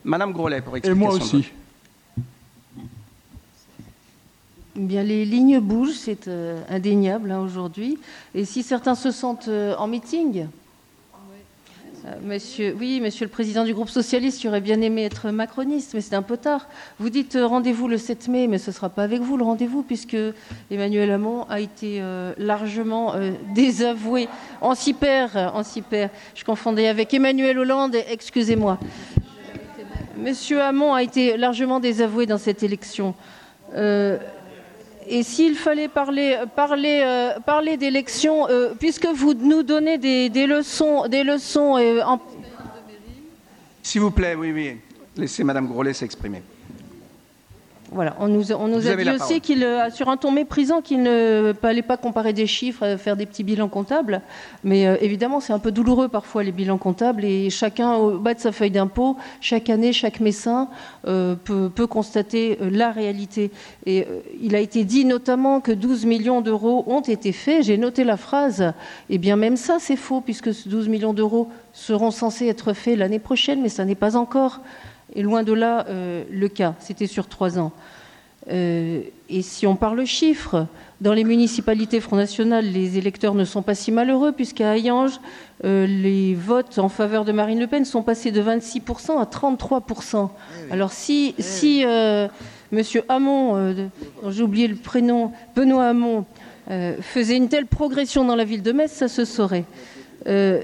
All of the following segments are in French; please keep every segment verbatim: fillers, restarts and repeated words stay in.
Madame Grollet, pour Et explication moi de aussi. vote. Bien, les lignes bougent, c'est euh, indéniable hein, aujourd'hui. Et si certains se sentent euh, en meeting, euh, monsieur, oui, monsieur le président du groupe socialiste, j'aurais bien aimé être macroniste, mais c'est un peu tard. Vous dites euh, rendez-vous le sept mai, mais ce ne sera pas avec vous le rendez-vous, puisque Emmanuel Hamon a été euh, largement euh, désavoué. On s'y perd, on s'y perd. Je confondais avec Emmanuel Hollande, excusez-moi. Monsieur Hamon a été largement désavoué dans cette élection. Euh, Et s'il fallait parler, parler, euh, parler d'élections, euh, puisque vous nous donnez des, des leçons, des leçons euh, en... S'il vous plaît, oui, oui. Laissez Madame Grollet s'exprimer. Voilà, on nous, on nous Vous a avez dit la aussi parole. qu'il, euh, sur un ton méprisant, qu'il ne fallait pas comparer des chiffres, euh, faire des petits bilans comptables. Mais euh, évidemment, c'est un peu douloureux parfois les bilans comptables. Et chacun, au bas de sa feuille d'impôt, chaque année, chaque médecin euh, peut, peut constater euh, la réalité. Et euh, il a été dit notamment que douze millions d'euros ont été faits. J'ai noté la phrase. Eh bien, même ça, c'est faux, puisque ces douze millions d'euros seront censés être faits l'année prochaine, mais ça n'est pas encore. Et loin de là, euh, le cas. C'était sur trois ans. Euh, et si on parle chiffres, dans les municipalités Front National, les électeurs ne sont pas si malheureux, puisqu'à Hayange, euh, les votes en faveur de Marine Le Pen sont passés de vingt-six pour cent à trente-trois pour cent. Alors si, si euh, M. Hamon, euh, dont j'ai oublié le prénom, Benoît Hamon, euh, faisait une telle progression dans la ville de Metz, ça se saurait. Euh,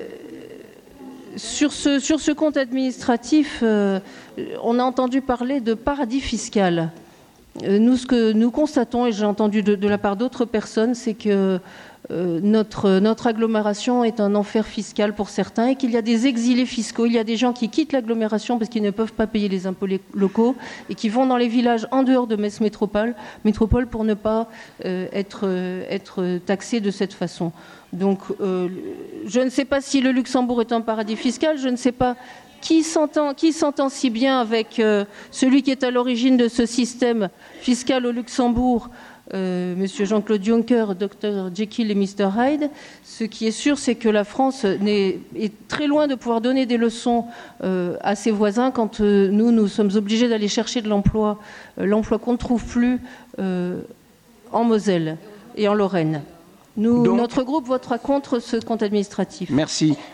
Sur ce, sur ce compte administratif, euh, on a entendu parler de paradis fiscal. Euh, nous, ce que nous constatons, et j'ai entendu de, de la part d'autres personnes, c'est que euh, notre, notre agglomération est un enfer fiscal pour certains et qu'il y a des exilés fiscaux. Il y a des gens qui quittent l'agglomération parce qu'ils ne peuvent pas payer les impôts locaux et qui vont dans les villages en dehors de Metz Métropole, métropole pour ne pas euh, être, euh, être taxés de cette façon. Donc, euh, je ne sais pas si le Luxembourg est un paradis fiscal, je ne sais pas qui s'entend, qui s'entend si bien avec euh, celui qui est à l'origine de ce système fiscal au Luxembourg, euh, Monsieur Jean-Claude Juncker, docteur Jekyll et mister Hyde. Ce qui est sûr, c'est que la France n'est, est très loin de pouvoir donner des leçons euh, à ses voisins quand euh, nous, nous sommes obligés d'aller chercher de l'emploi, euh, l'emploi qu'on ne trouve plus euh, en Moselle et en Lorraine. Nous, Donc, notre groupe votera contre ce compte administratif. merci.